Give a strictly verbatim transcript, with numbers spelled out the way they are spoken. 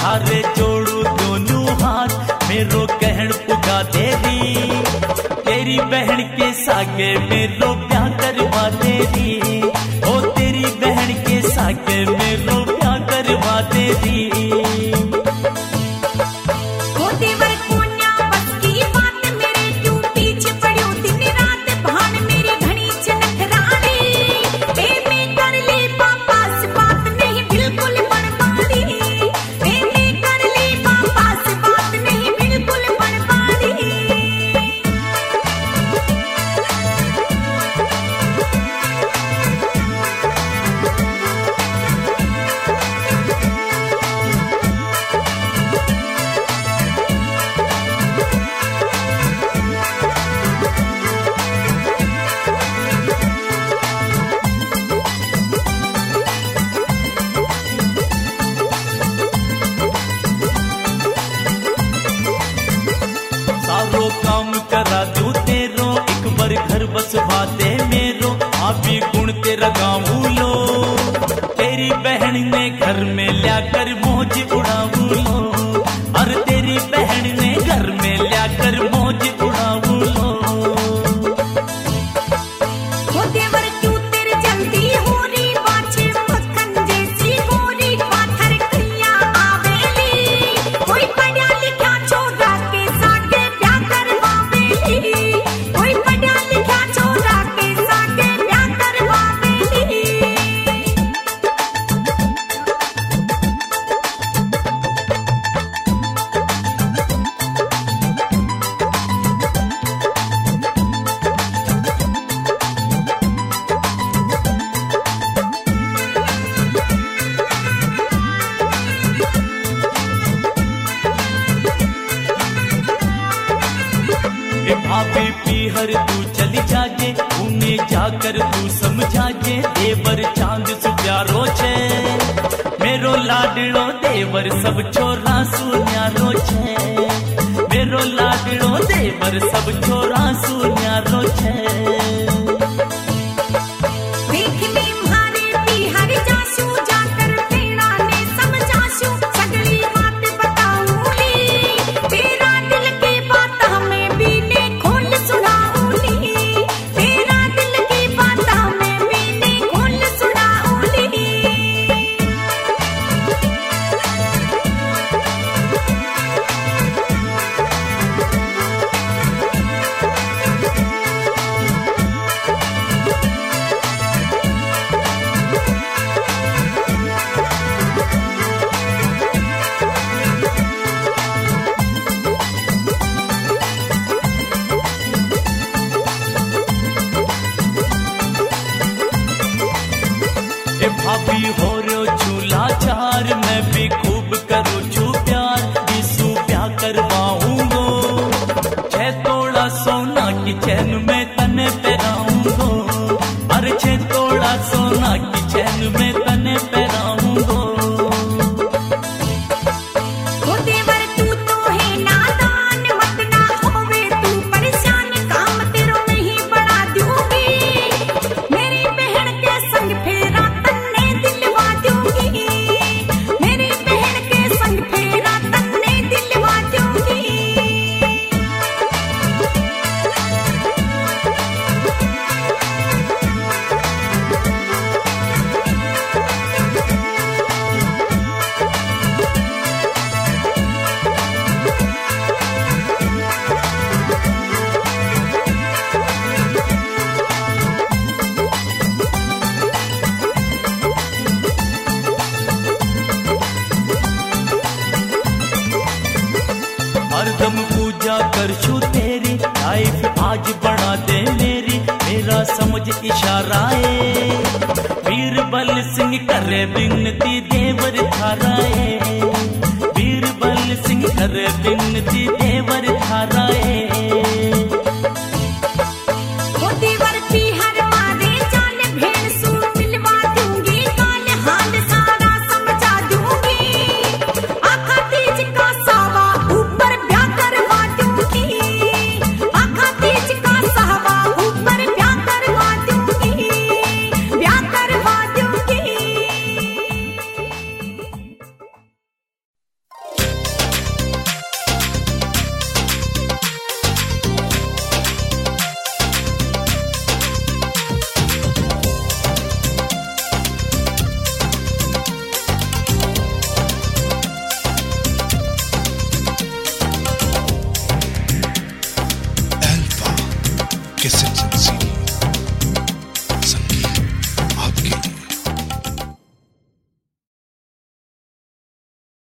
थारे जोड़ू दोनों हाथ मेरो कहन पुगा तेरी तेरी बहन के सागे मेरो प्यार करवा तेरी ओ तेरी बहन के सागे मेरो प्यार करवा तेरी सारो काम करा दूं तेरो एक बार घर बसवा दे मेरो आपी गुण तेरा गाँव लो तेरी बहन ने घर में ल्या कर मौज उड़ाऊ लो और तेरी बहन ने घर में ल्या कर मौज उड़ाऊ लो भाभी पीहर तू चली जाजे उन्हें जाकर तू समझाजे देवर चांद सु प्यारो छे मेरो लाडलो देवर सब छोरा सु न्यारो छे मेरो लाडलो देवर सब छोरा सु न्यारो छे भाभी हो रो झूला चार मैं भी खूब करूँ छू प्यार यीशु प्यार करवाऊंगो छह तोड़ा सोना की चैन में तने पहनाऊंगो अरे छह तोड़ा सोना की चैन में तने पहनाऊंगो हरदम पूजा करशू तेरी लाइफ आज बना दे मेरी मेरा समझ इशारा है बीरबल सिंह करे बिनती देवर थारा है बीरबल सिंह करे बिनती देवर